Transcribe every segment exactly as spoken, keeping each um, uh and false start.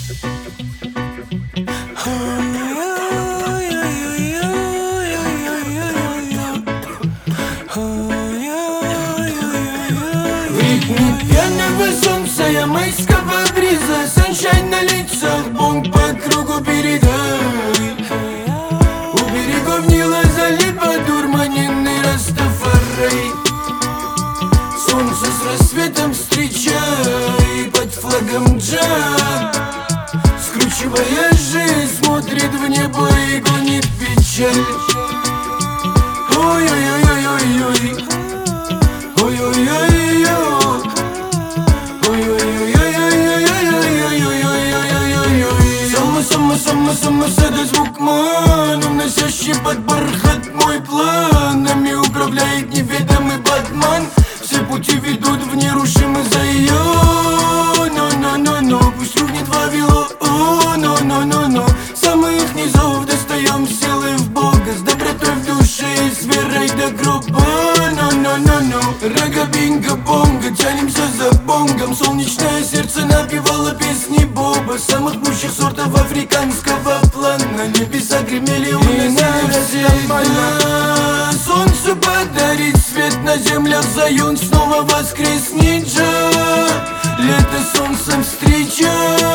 В ритме пьяного солнца, ямайского бриза, саншайн на лицах, бонг по кругу передай. У берегов Нила залипа дурманенный Растафарай. Солнце с рассветом встречай под флагом джа. Скручивая жизнь, смотрит в небо и гонит печаль. Ой-ой-ой-ой-ой-ой, ой-ой-ой-ой, ой-ой-ой-ой-ой-ой-ой-ой-ой-ой-ой-ой-ой. Само-само-само-само-сада звукман, уносящий под бархат мой план. Нами управляет неведомый батман. Все пути ведут в нерушимый Зайон. Но-но-но-но, пусть рухнет Вавилон. Но-но-но-но, с самых низов достаем силы в Бога, с добротой в душе и с верой до гроба. Но-но-но-но, рага-бинго-бонго, тянемся за бонгом. Солнечное сердце напевало песни Боба, самых лучших сортов африканского плана. Небеса гремели, уносили нормально. Солнцу подарить свет на землях Зайон, снова воскреснет же. Лето солнцем встреча.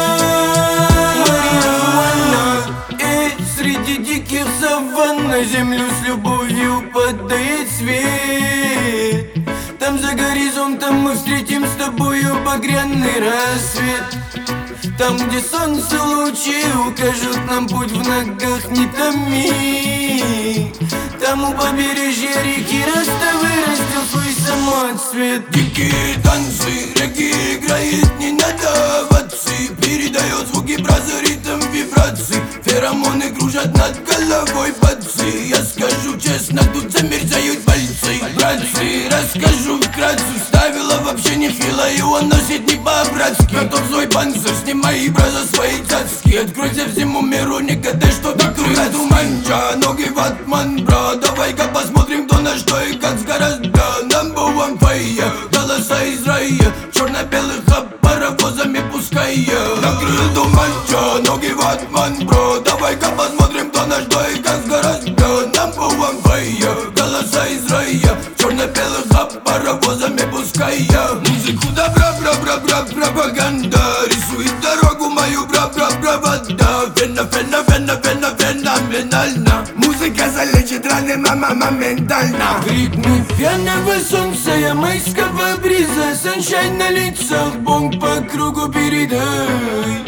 И среди диких саванн на землю с любовью падает свет. Там за горизонтом мы встретим с тобою багряный рассвет. Там, где солнце лучи укажут нам путь, в ногах не томи. Там у побережья реки Раста вырастил свой самоцвет. Дикие танцы, регги играет, не надо овации. Передает звуки браза, ритм вибраций. Феромоны кружат над головой бацы. Я скажу честно, тут замерзают пальцы. Братцы, расскажу вкратце, вставила вообще не фила, и он носит не по-братски. Готов свой панцирь, снимай браза свои цацки. Откройся всему миру, не гадай, что так крылья манча, ноги ватман, бра. Давай-ка посмотрим, кто на что и как сгораздо. Number one fire, голоса из рая, черно-белых паровозами пуская. Накрыл туманча, ноги ватман, бро. Давай-ка посмотрим, кто на что и как сгораздо. Number one fire, голоса из рая, черно-белых паровозами пуская. Музыку добра, бра-бра-бра, пропаганда рисует дорогу мою, бра-бра-бра-вода. Фена, фена, фена, фена, феноменально. Музыка залечит раны, мама, моментально. В ритме пьяного солнца, ямайского бриза, саншайн на лицах, бонг по кругу передай.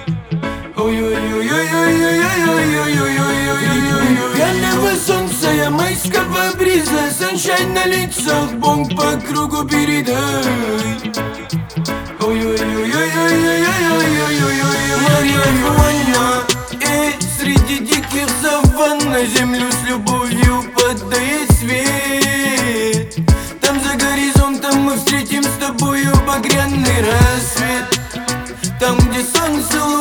Ой-ой-ой-ой-ой-ой-ой-ой-ой-ой-ой-ой. Пьяного солнца, ямайского бриза, саншайн на лицах, бонг по кругу передай. Ой-ой-ой-ой-ой-ой-ой-ой-ой-ой-ой. Марья, и среди диких саванн на землю с любовью падает свет. Там за горизонтом мы встретим с тобою багряный рассвет. Там, где солнце